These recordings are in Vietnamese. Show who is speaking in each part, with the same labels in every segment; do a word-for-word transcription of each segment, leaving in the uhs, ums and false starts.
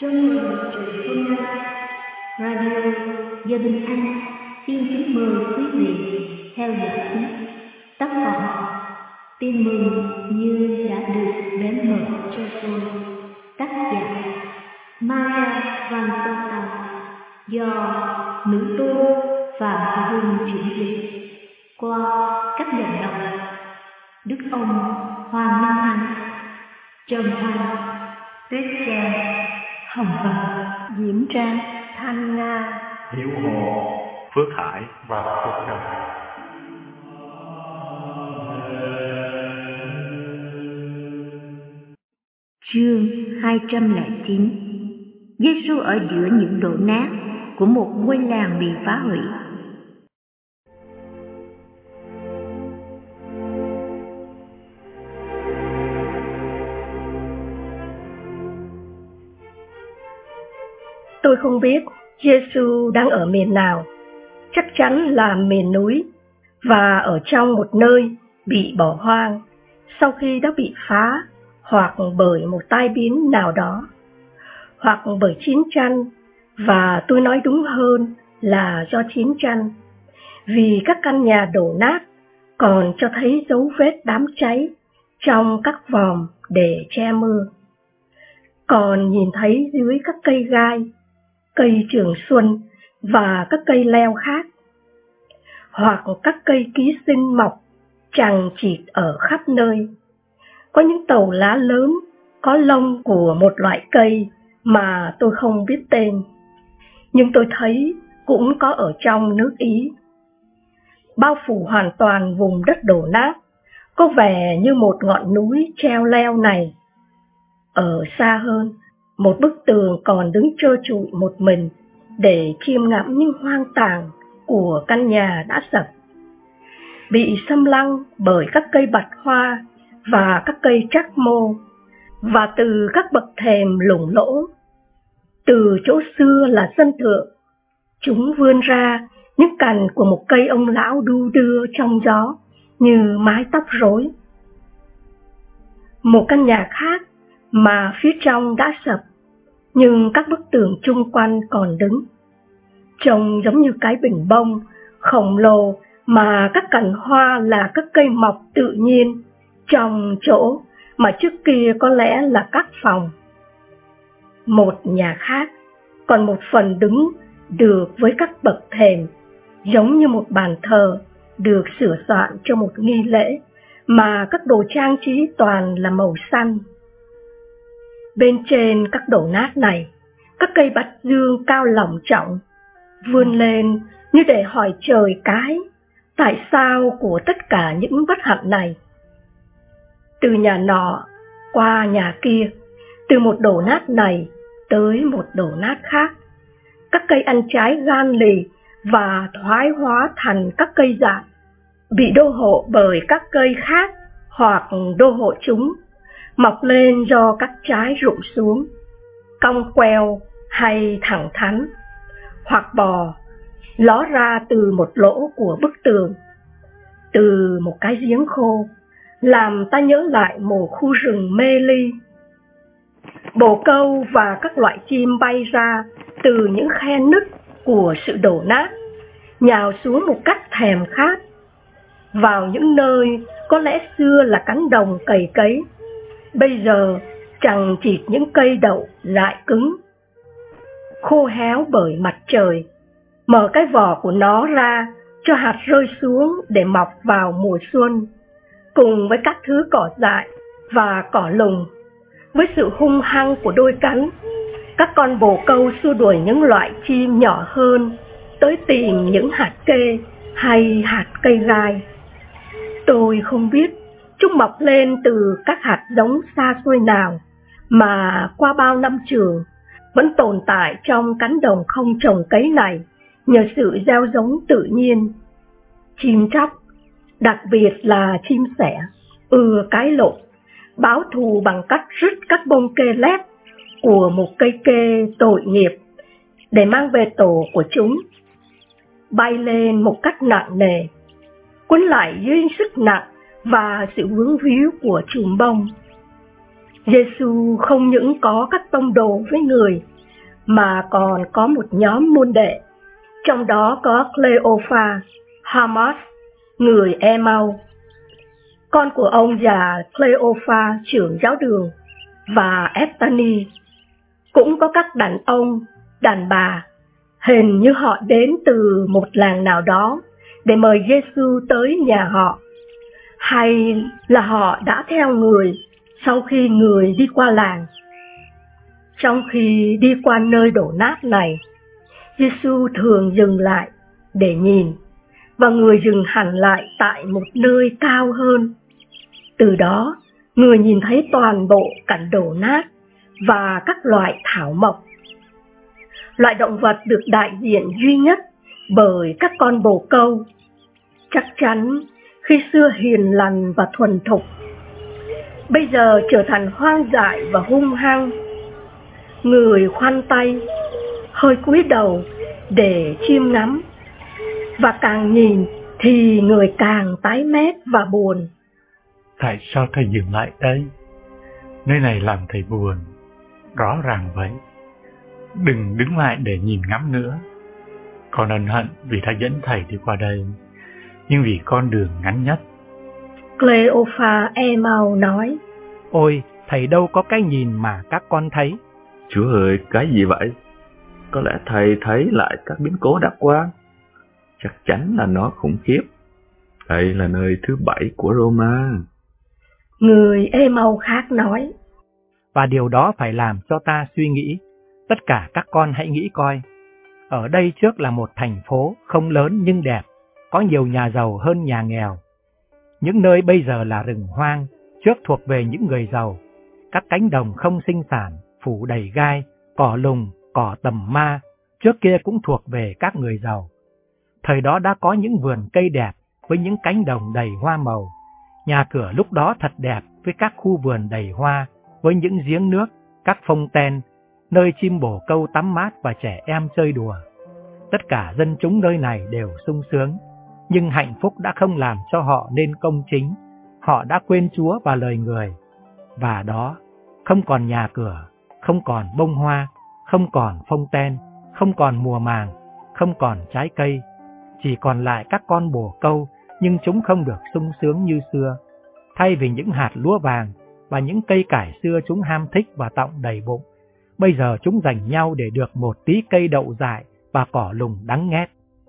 Speaker 1: Xuân Mừng Trụy Xuân Nam, Radio Gia Đình Anh xin kính mời quý vị theo dõi tiếp tác phẩm Tin mừng như đã được đến mở cho tôi, tác giả Maria Van Tota, do nữ tu Phạm Hương chuyển dịch qua các giọng đọc Đức ông Hoàng Minh Anh, Trần Thanh, Tuyết Trang, Hồng Vân, Diễm Trang, Thanh Nga,
Speaker 2: Hiếu Hồ, Phước Hải và Phước Trần.
Speaker 1: Chương hai trăm lẻ chín. Giê-xu ở giữa những đổ nát của một ngôi làng bị phá hủy.
Speaker 3: Tôi không biết Giê-xu đang ở miền nào, chắc chắn là miền núi và ở trong một nơi bị bỏ hoang sau khi đã bị phá, hoặc bởi một tai biến nào đó, hoặc bởi chiến tranh, và tôi nói đúng hơn là do chiến tranh, vì các căn nhà đổ nát còn cho thấy dấu vết đám cháy trong các vòm để che mưa. Còn nhìn thấy dưới các cây gai, cây trường xuân và các cây leo khác, hoặc các cây ký sinh mọc chằng chịt ở khắp nơi. Có những tàu lá lớn có lông của một loại cây mà tôi không biết tên, nhưng tôi thấy cũng có ở trong nước Ý. Bao phủ hoàn toàn vùng đất đổ nát, có vẻ như một ngọn núi treo leo này. Ở xa hơn, một bức tường còn đứng trơ trụi một mình để chiêm ngắm những hoang tàn của căn nhà đã sập, bị xâm lăng bởi các cây bạch hoa và các cây trắc mô, và từ các bậc thềm lủng lỗ, từ chỗ xưa là sân thượng, chúng vươn ra những cành của một cây ông lão đu đưa trong gió như mái tóc rối. Một căn nhà khác mà phía trong đã sập, nhưng các bức tường chung quanh còn đứng, trông giống như cái bình bông khổng lồ mà các cành hoa là các cây mọc tự nhiên trong chỗ mà trước kia có lẽ là các phòng. Một nhà khác còn một phần đứng được với các bậc thềm, giống như một bàn thờ được sửa soạn cho một nghi lễ mà các đồ trang trí toàn là màu xanh. Bên trên các đổ nát này, các cây bạch dương cao lỏng trọng vươn lên như để hỏi trời cái tại sao của tất cả những bất hạnh này. Từ nhà nọ qua nhà kia, từ một đổ nát này tới một đổ nát khác, các cây ăn trái gan lì và thoái hóa thành các cây dại, bị đô hộ bởi các cây khác hoặc đô hộ chúng, mọc lên do các trái rụng xuống, cong queo hay thẳng thắn, hoặc bò ló ra từ một lỗ của bức tường, từ một cái giếng khô, làm ta nhớ lại một khu rừng mê ly. Bồ câu và các loại chim bay ra từ những khe nứt của sự đổ nát, nhào xuống một cách thèm khát, vào những nơi có lẽ xưa là cánh đồng cày cấy, bây giờ chằng chịt những cây đậu dại cứng, khô héo bởi mặt trời, mở cái vỏ của nó ra cho hạt rơi xuống để mọc vào mùa xuân, cùng với các thứ cỏ dại và cỏ lùng. Với sự hung hăng của đôi cánh, các con bồ câu xua đuổi những loại chim nhỏ hơn tới tìm những hạt kê hay hạt cây gai. Tôi không biết chúng mọc lên từ các hạt giống xa xôi nào mà qua bao năm trường vẫn tồn tại trong cánh đồng không trồng cấy này nhờ sự gieo giống tự nhiên. Chim chóc, đặc biệt là chim sẻ, ưa cái lộn, báo thù bằng cách rứt các bông kê lép của một cây kê tội nghiệp để mang về tổ của chúng, bay lên một cách nặng nề, quấn lại dưới sức nặng và sự vướng víu của chùm bông. Giê-xu không những có các tông đồ với người mà còn có một nhóm môn đệ, trong đó có Cleophas, Hermas, người Emau, con của ông già Cleophas trưởng giáo đường, và Eptani. Cũng có các đàn ông, đàn bà, hình như họ đến từ một làng nào đó để mời Giêsu tới nhà họ, hay là họ đã theo người sau khi người đi qua làng. Trong khi đi qua nơi đổ nát này, Giêsu thường dừng lại để nhìn, và người dừng hẳn lại tại một nơi cao hơn. Từ đó, người nhìn thấy toàn bộ cảnh đổ nát và các loại thảo mộc. Loại động vật được đại diện duy nhất bởi các con bồ câu, chắc chắn khi xưa hiền lành và thuần thục, bây giờ trở thành hoang dại và hung hăng. Người khoanh tay, hơi cúi đầu để chiêm ngắm, và càng nhìn thì người càng tái mét và buồn.
Speaker 2: Tại sao thầy dừng lại đây? Nơi này làm thầy buồn. Rõ ràng vậy. Đừng đứng lại để nhìn ngắm nữa. Con ân hận vì đã dẫn thầy đi qua đây, nhưng vì con đường ngắn nhất.
Speaker 3: Cleophas Emau nói:
Speaker 4: Ôi, thầy đâu có cái nhìn mà các con thấy.
Speaker 5: Chúa ơi, cái gì vậy? Có lẽ thầy thấy lại các biến cố đắc quan. Chắc chắn là nó khủng khiếp. Đây là nơi thứ bảy của Roma.
Speaker 3: Người Emau khác nói:
Speaker 4: Và điều đó phải làm cho ta suy nghĩ. Tất cả các con hãy nghĩ coi. Ở đây trước là một thành phố không lớn nhưng đẹp, có nhiều nhà giàu hơn nhà nghèo. Những nơi bây giờ là rừng hoang, trước thuộc về những người giàu. Các cánh đồng không sinh sản, phủ đầy gai, cỏ lùng, cỏ tầm ma, trước kia cũng thuộc về các người giàu. Thời đó đã có những vườn cây đẹp với những cánh đồng đầy hoa màu. Nhà cửa lúc đó thật đẹp với các khu vườn đầy hoa, với những giếng nước, các phông ten, nơi chim bồ câu tắm mát và trẻ em chơi đùa. Tất cả dân chúng nơi này đều sung sướng, nhưng hạnh phúc đã không làm cho họ nên công chính. Họ đã quên Chúa và lời người. Và đó, không còn nhà cửa, không còn bông hoa, không còn phông ten, không còn mùa màng, không còn trái cây. Chỉ còn lại các con bồ câu, nhưng chúng không được sung sướng như xưa. Thay vì những hạt lúa vàng và những cây cải xưa chúng ham thích và tọng đầy bụng, bây giờ chúng giành nhau để được một tí cây đậu dại và cỏ lùng đắng nghét.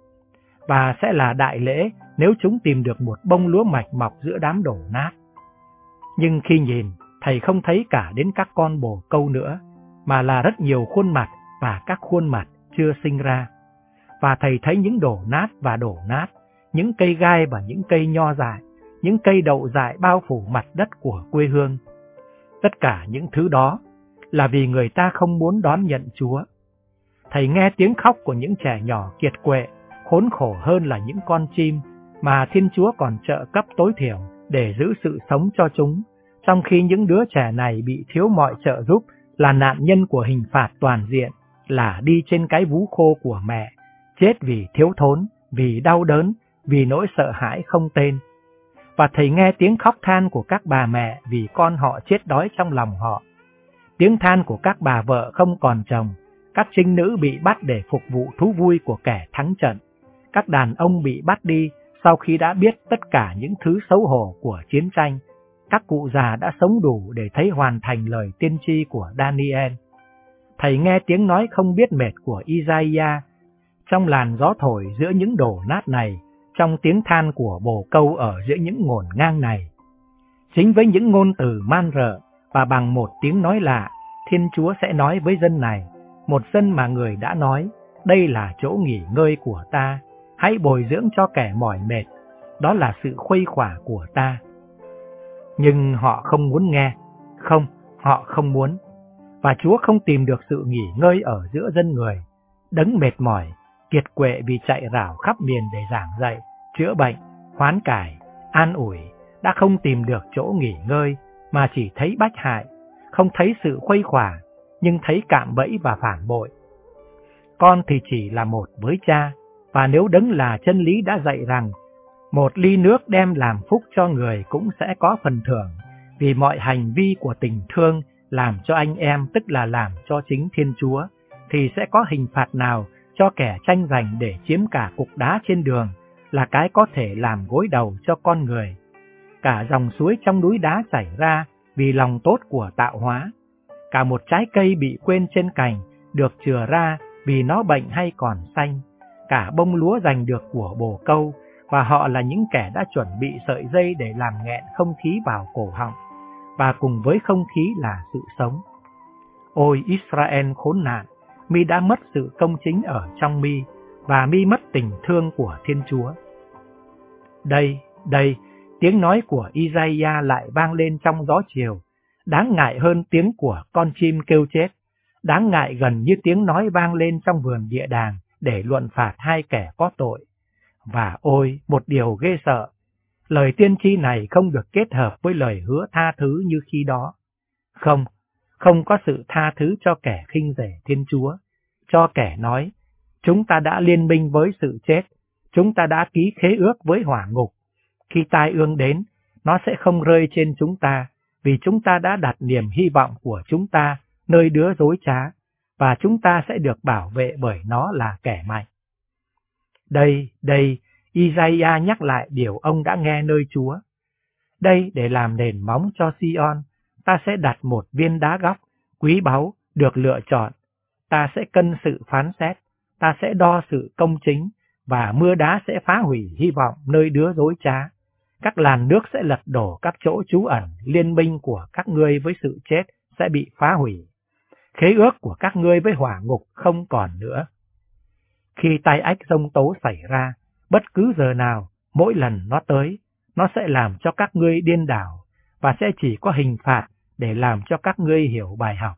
Speaker 4: Và sẽ là đại lễ nếu chúng tìm được một bông lúa mạch mọc giữa đám đổ nát. Nhưng khi nhìn, thầy không thấy cả đến các con bồ câu nữa, mà là rất nhiều khuôn mặt và các khuôn mặt chưa sinh ra. Và thầy thấy những đổ nát và đổ nát, những cây gai và những cây nho dại, những cây đậu dại bao phủ mặt đất của quê hương. Tất cả những thứ đó là vì người ta không muốn đón nhận Chúa. Thầy nghe tiếng khóc của những trẻ nhỏ kiệt quệ, khốn khổ hơn là những con chim mà Thiên Chúa còn trợ cấp tối thiểu để giữ sự sống cho chúng, trong khi những đứa trẻ này bị thiếu mọi trợ giúp, là nạn nhân của hình phạt toàn diện, là đi trên cái vú khô của mẹ, chết vì thiếu thốn, vì đau đớn, vì nỗi sợ hãi không tên. Và thầy nghe tiếng khóc than của các bà mẹ vì con họ chết đói trong lòng họ, tiếng than của các bà vợ không còn chồng, các trinh nữ bị bắt để phục vụ thú vui của kẻ thắng trận, các đàn ông bị bắt đi sau khi đã biết tất cả những thứ xấu hổ của chiến tranh, các cụ già đã sống đủ để thấy hoàn thành lời tiên tri của Daniel. Thầy nghe tiếng nói không biết mệt của Isaiah trong làn gió thổi giữa những đổ nát này, trong tiếng than của bồ câu ở giữa những ngổn ngang này. Chính với những ngôn từ man rợ và bằng một tiếng nói lạ, Thiên Chúa sẽ nói với dân này, một dân mà người đã nói, đây là chỗ nghỉ ngơi của ta, hãy bồi dưỡng cho kẻ mỏi mệt, đó là sự khuây khỏa của ta. Nhưng họ không muốn nghe, không, họ không muốn. Và Chúa không tìm được sự nghỉ ngơi ở giữa dân người, đấng mệt mỏi, kiệt quệ vì chạy rảo khắp miền để giảng dạy, chữa bệnh, hoán cải, an ủi, đã không tìm được chỗ nghỉ ngơi, mà chỉ thấy bách hại, không thấy sự khuây khỏa, nhưng thấy cạm bẫy và phản bội. Con thì chỉ là một với cha, và nếu đấng là chân lý đã dạy rằng, một ly nước đem làm phúc cho người cũng sẽ có phần thưởng, vì mọi hành vi của tình thương làm cho anh em, tức là làm cho chính Thiên Chúa, thì sẽ có hình phạt nào cho kẻ tranh giành để chiếm cả cục đá trên đường, là cái có thể làm gối đầu cho con người. Cả dòng suối trong núi đá chảy ra vì lòng tốt của tạo hóa. Cả một trái cây bị quên trên cành được chừa ra vì nó bệnh hay còn xanh. Cả bông lúa giành được của bồ câu, và họ là những kẻ đã chuẩn bị sợi dây để làm nghẹn không khí vào cổ họng, và cùng với không khí là sự sống. Ôi Israel khốn nạn, mi đã mất sự công chính ở trong mi, và mi mất tình thương của Thiên Chúa. Đây, đây, tiếng nói của Isaiah lại vang lên trong gió chiều, đáng ngại hơn tiếng của con chim kêu chết, đáng ngại gần như tiếng nói vang lên trong vườn địa đàng để luận phạt hai kẻ có tội. Và ôi, một điều ghê sợ, lời tiên tri này không được kết hợp với lời hứa tha thứ như khi đó. Không, không có sự tha thứ cho kẻ khinh rẻ Thiên Chúa, cho kẻ nói, chúng ta đã liên minh với sự chết, chúng ta đã ký khế ước với hỏa ngục. Khi tai ương đến, nó sẽ không rơi trên chúng ta, vì chúng ta đã đặt niềm hy vọng của chúng ta nơi đứa dối trá, và chúng ta sẽ được bảo vệ bởi nó là kẻ mạnh. Đây, đây, Isaiah nhắc lại điều ông đã nghe nơi Chúa. Đây, để làm nền móng cho Sion, ta sẽ đặt một viên đá góc, quý báu, được lựa chọn. Ta sẽ cân sự phán xét, ta sẽ đo sự công chính, và mưa đá sẽ phá hủy hy vọng nơi đứa dối trá. Các làn nước sẽ lật đổ các chỗ trú ẩn, liên minh của các ngươi với sự chết sẽ bị phá hủy. Khế ước của các ngươi với hỏa ngục không còn nữa. Khi tai ách giông tố xảy ra, bất cứ giờ nào, mỗi lần nó tới, nó sẽ làm cho các ngươi điên đảo, và sẽ chỉ có hình phạt để làm cho các ngươi hiểu bài học.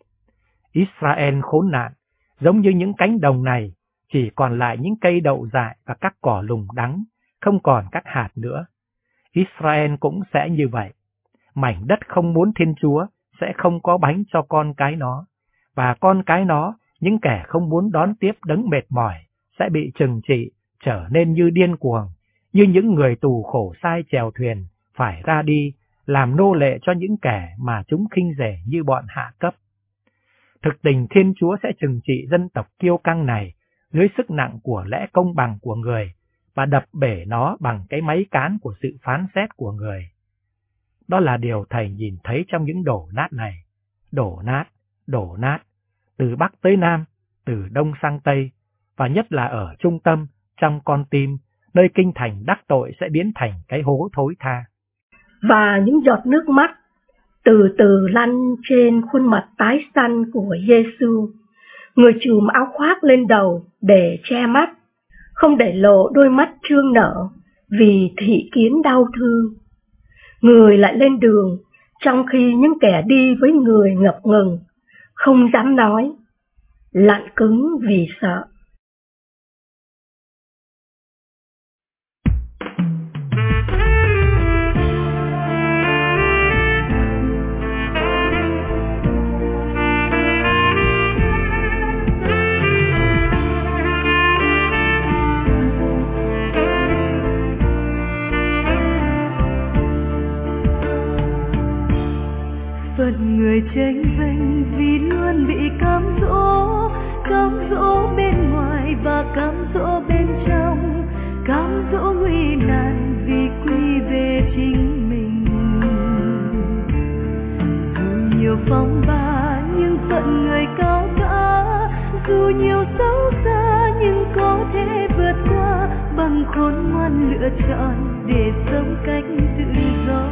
Speaker 4: Israel khốn nạn, giống như những cánh đồng này, chỉ còn lại những cây đậu dại và các cỏ lùng đắng, không còn các hạt nữa. Israel cũng sẽ như vậy. Mảnh đất không muốn Thiên Chúa sẽ không có bánh cho con cái nó, và con cái nó, những kẻ không muốn đón tiếp đấng mệt mỏi, sẽ bị trừng trị, trở nên như điên cuồng, như những người tù khổ sai chèo thuyền, phải ra đi, làm nô lệ cho những kẻ mà chúng khinh rẻ như bọn hạ cấp. Thực tình Thiên Chúa sẽ trừng trị dân tộc kiêu căng này dưới sức nặng của lẽ công bằng của người, và đập bể nó bằng cái máy cán của sự phán xét của người. Đó là điều thầy nhìn thấy trong những đổ nát này. Đổ nát, đổ nát, từ Bắc tới Nam, từ Đông sang Tây, và nhất là ở trung tâm, trong con tim, nơi kinh thành đắc tội sẽ biến thành cái hố thối tha.
Speaker 3: Và những giọt nước mắt từ từ lăn trên khuôn mặt tái xanh của Giêsu. Người trùm áo khoác lên đầu để che mắt, không để lộ đôi mắt trương nở vì thị kiến đau thương. Người lại lên đường, trong khi những kẻ đi với người ngập ngừng, không dám nói, lặng cứng vì sợ.
Speaker 6: Phận người tranh vinh vì luôn bị cám dỗ, cám dỗ bên ngoài và cám dỗ bên trong, cám dỗ nguy nan vì quy về chính mình. Dù nhiều phong ba nhưng phận người cao cả, dù nhiều xấu xa nhưng có thể vượt qua, bằng khôn ngoan lựa chọn để sống cách tự do.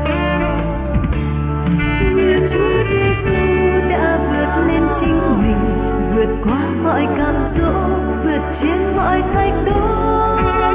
Speaker 6: Như Chúa Giêsu đã vượt lên chính mình, vượt qua mọi cám dỗ, vượt trên mọi thách đố.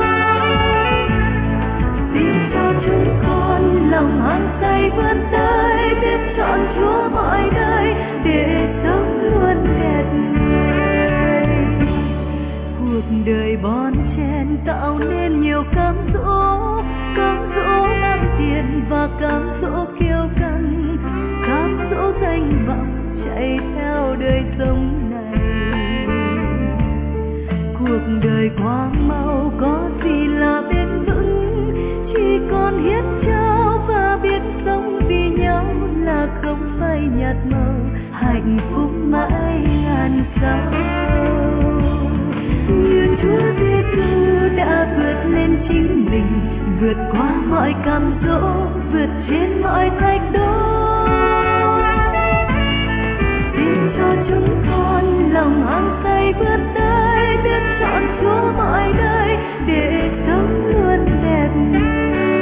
Speaker 6: Xin cho chúng con lòng hăng say vươn tới, biết chọn Chúa mọi nơi để sống luôn đẹp người. Cuộc đời bon chen tạo nên nhiều cám dỗ, cám dỗ mang tiền và cám dỗ kiêu căng, cám dỗ danh vọng chạy theo đời sống này. Cuộc đời quá mau có gì là bền vững, chỉ còn hiến trao và biết sống vì nhau là không phai nhạt màu, hạnh phúc mãi ngàn sao. Như Chúa Giêsu đã vượt lên chính mình, vượt qua mọi cám dỗ, vượt trên mọi thách đố. Xin cho chúng con lòng hăng say vươn tới, biết chọn Chúa mọi nơi để sống luôn đẹp người.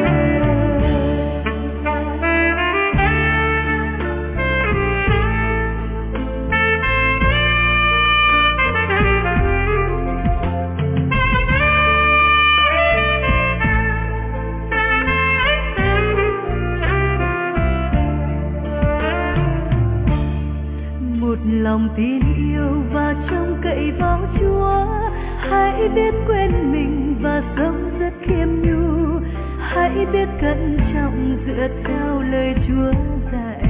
Speaker 6: Lòng tin yêu và trông cậy vào Chúa, hãy biết quên mình và sống rất khiêm nhu, hãy biết cẩn trọng dựa theo lời Chúa dạy.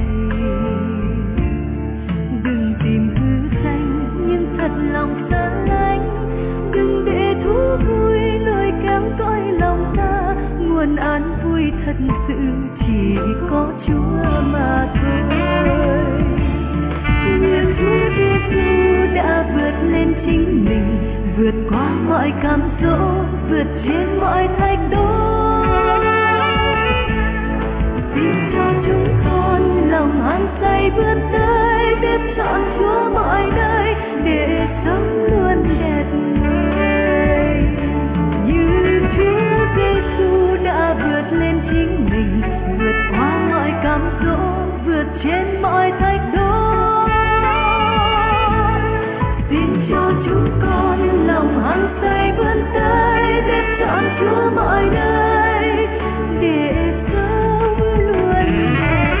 Speaker 6: Đừng tìm thứ danh nhưng thật lòng xa lánh, đừng để thú vui lôi kéo cõi lòng ta. Nguồn an vui thật sự chỉ có Chúa mà thôi. Như Chúa Giêsu đã vượt lên chính mình, vượt qua mọi cám dỗ, vượt trên mọi thách đố. Xin cho chúng con lòng hăng say vươn tới, biết chọn Chúa mọi nơi để sống luôn đẹp người. Như Chúa Giêsu đã vượt lên chính mình, vượt qua mọi cám dỗ, vượt trên mọi thách đố. Xin cho chúng con lòng hăng say vươn tới, biết chọn Chúa mọi nơi để sống luôn đẹp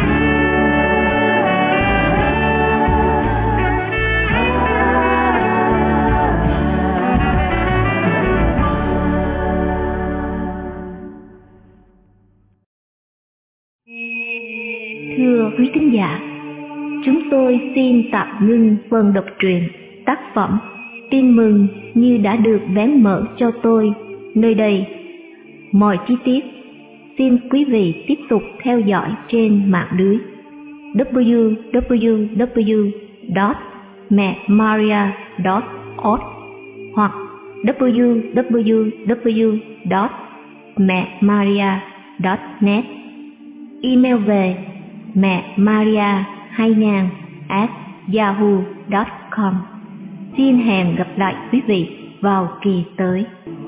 Speaker 1: người. Thưa quý thính giả, chúng tôi xin tạm ngưng phần đọc truyện tác phẩm Tin mừng như đã được vén mở cho tôi nơi đây. Mọi chi tiết xin quý vị tiếp tục theo dõi trên mạng lưới w w w chấm mẹ maria chấm org hoặc w w w chấm mẹ maria chấm net. Email về mẹ maria hai nghìn a yahoo chấm com. Xin hẹn gặp lại quý vị vào kỳ tới.